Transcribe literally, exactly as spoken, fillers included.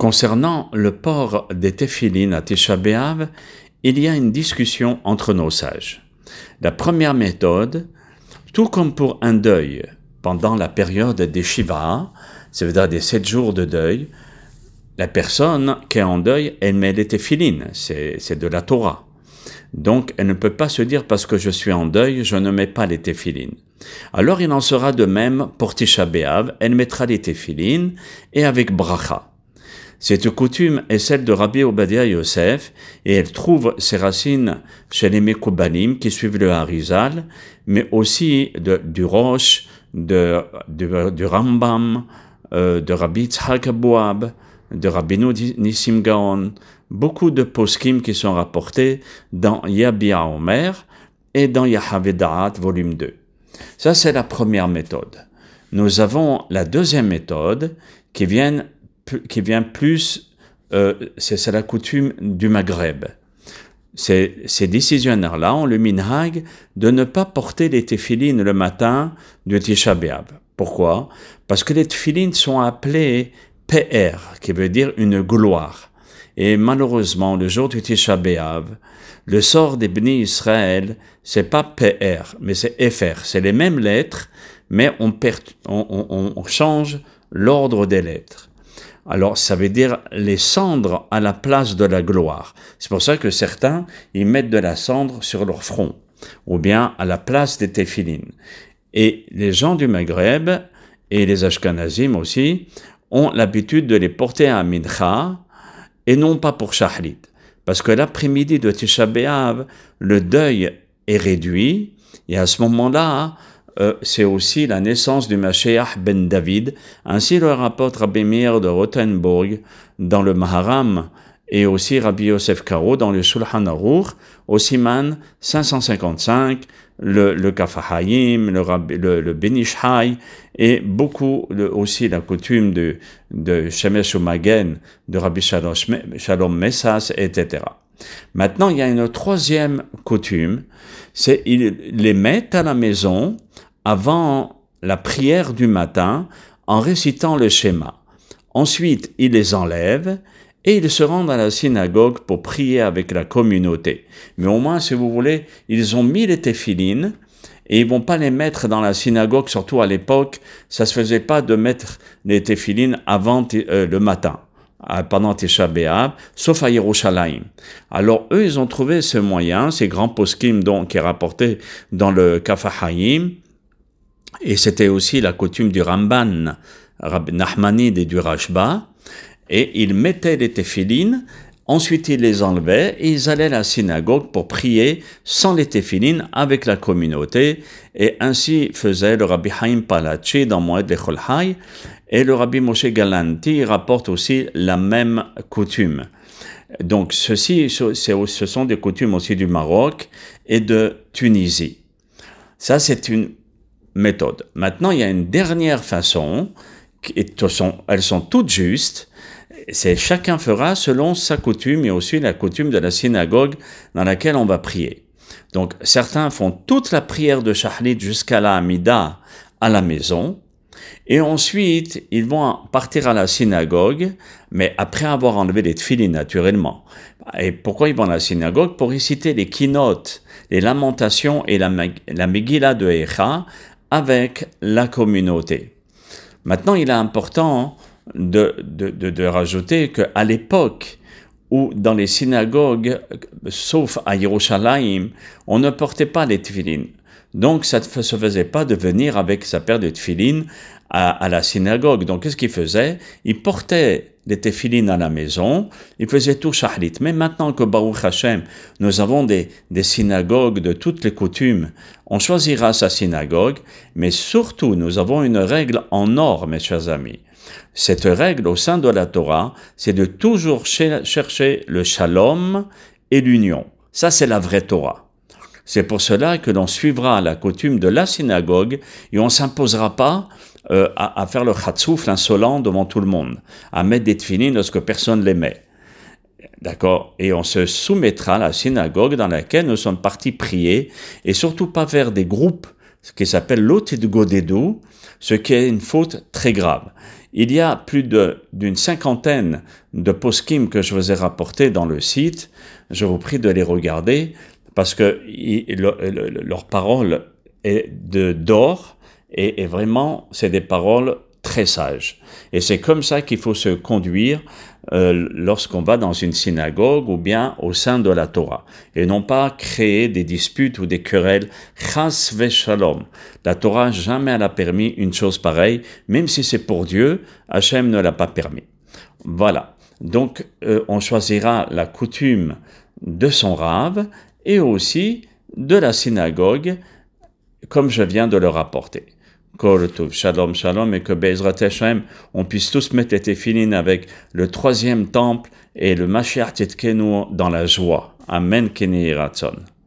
Concernant le port des téphilines à Tisha B'Av, il y a une discussion entre nos sages. La première méthode, tout comme pour un deuil, pendant la période des Shiva, c'est-à-dire des sept jours de deuil, la personne qui est en deuil, elle met les téphilines, c'est, c'est de la Torah. Donc, elle ne peut pas se dire parce que je suis en deuil, je ne mets pas les téphilines. Alors, il en sera de même pour Tisha B'Av, elle mettra les téphilines et avec bracha. Cette coutume est celle de Rabbi Obadia Yosef et elle trouve ses racines chez les Mekoubalim qui suivent le Harizal, mais aussi de, du Rosh, de, de, du Rambam, euh, de Rabbi Tzhak Abouab, de Rabbeinu Nissim Gaon, beaucoup de poskim qui sont rapportés dans Yabia Omer et dans Yahaveh Da'at volume deux. Ça, c'est la première méthode. Nous avons la deuxième méthode qui vient, qui vient plus, euh, c'est, c'est la coutume du Maghreb. Ces, ces décisionnaires-là ont le minhag de ne pas porter les téphilines le matin de Tisha B'Av. Pourquoi? Parce que les téphilines sont appelées P R, qui veut dire une gloire. Et malheureusement, le jour du Tisha B'Av, le sort des Bnei Israël, c'est pas P R, mais c'est F R. C'est les mêmes lettres, mais on, per- on, on, on change l'ordre des lettres. Alors, ça veut dire les cendres à la place de la gloire. C'est pour ça que certains, ils mettent de la cendre sur leur front, ou bien à la place des téphilines. Et les gens du Maghreb, et les Ashkenazim aussi, ont l'habitude de les porter à Mincha, et non pas pour Shahrit. Parce que l'après-midi de Tisha B'Av, le deuil est réduit, et à ce moment-là, euh, c'est aussi la naissance du Mashiach ben David. Ainsi le rapporte Rabbi Meir de Rothenburg dans le Maharam, et aussi Rabbi Yosef Karo dans le Shulchan Aruch, au Siman cinq cent cinquante-cinq, le, le Kaf HaChaim, le, le, le Ben Ish Chai, et beaucoup le, aussi la coutume de, de Shemesh Umagen, de Rabbi Shalom, Shalom Messas, et cetera. Maintenant, il y a une troisième coutume, c'est ils les mettent à la maison avant la prière du matin en récitant le schéma. Ensuite, ils les enlèvent et ils se rendent à la synagogue pour prier avec la communauté. Mais au moins, si vous voulez, ils ont mis les téphilines et ils vont pas les mettre dans la synagogue, surtout à l'époque, ça se faisait pas de mettre les téphilines avant euh, le matin, pendant Tisha B'Av, sauf à Yerushalayim. Alors eux, ils ont trouvé ce moyen, ces grands poskim donc qui est rapporté dans le Kaf HaChaim, et c'était aussi la coutume du Ramban, Rabbi Nachmanide et du Rashba, et ils mettaient les téphilines, ensuite ils les enlevaient et ils allaient à la synagogue pour prier sans les téphilines avec la communauté, et ainsi faisait le Rabbi Haim Palachi dans Moed Lechol Hay, et le Rabbi Moshe Galanti rapporte aussi la même coutume. Donc ceci, ce sont des coutumes aussi du Maroc et de Tunisie. Ça, c'est une méthode. Maintenant, il y a une dernière façon, et elles sont toutes justes, c'est chacun fera selon sa coutume et aussi la coutume de la synagogue dans laquelle on va prier. Donc, certains font toute la prière de Shahrit jusqu'à la Hamida à la maison, et ensuite, ils vont partir à la synagogue, mais après avoir enlevé les tefilines, naturellement. Et pourquoi ils vont à la synagogue? Pour réciter les kinot, les lamentations et la, la Megillah de Echa avec la communauté. Maintenant, il est important de, de, de, de rajouter qu'à l'époque où dans les synagogues, sauf à Yerushalayim, on ne portait pas les tefilines. Donc, ça ne se faisait pas de venir avec sa paire de tefilines à, à la synagogue. Donc, qu'est-ce qu'il faisait? Il portait les téphilines à la maison, il faisait tout shahrit. Mais maintenant que Baruch Hashem, nous avons des, des synagogues de toutes les coutumes, on choisira sa synagogue, mais surtout, nous avons une règle en or, mes chers amis. Cette règle au sein de la Torah, c'est de toujours chercher le shalom et l'union. Ça, c'est la vraie Torah. C'est pour cela que l'on suivra la coutume de la synagogue et on ne s'imposera pas euh, à, à faire le chatsouf, l'insolent devant tout le monde, à mettre des tefilines lorsque personne les met. D'accord? Et on se soumettra à la synagogue dans laquelle nous sommes partis prier et surtout pas faire des groupes, ce qui s'appelle l'otidgodedou, ce qui est une faute très grave. Il y a plus de, d'une cinquantaine de poskim que je vous ai rapportés dans le site. Je vous prie de les regarder parce que il, le, le, leur parole est de, d'or et, et vraiment, c'est des paroles très sages. Et c'est comme ça qu'il faut se conduire euh, lorsqu'on va dans une synagogue ou bien au sein de la Torah. Et non pas créer des disputes ou des querelles. Chas v'shalom. La Torah, jamais elle a permis une chose pareille, même si c'est pour Dieu, Hachem ne l'a pas permis. Voilà. Donc, euh, on choisira la coutume de son rave et aussi de la synagogue, comme je viens de le rapporter. Kol Tov, Shalom, Shalom, et que Be'ezrat Hashem, on puisse tous mettre les téphilines avec le troisième temple et le Mashiach Tzidkenu dans la joie. Amen, Keni Ratzon.